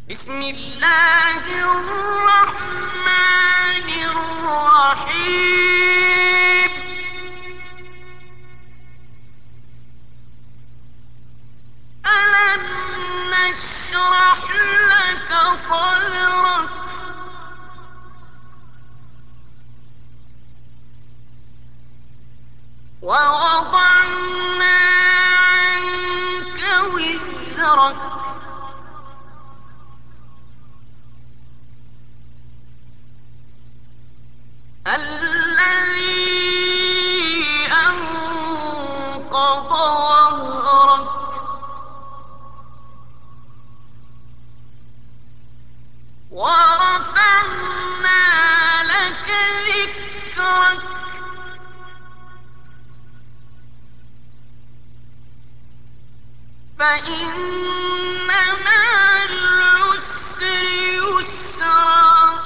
بسم الله الرحمن الرحيم. ألم نشرح لك صدرك ووضعنا عنك وزرك الذي أنقض ظهرك ورفعنا لك ذكرك فإن مع العسر يسرا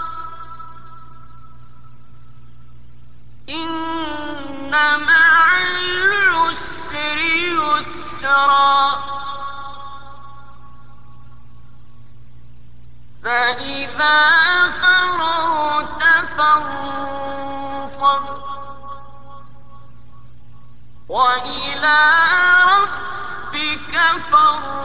إن مع العسر يسرا فإذا فرغت فانصب وإلى ربك فارغب.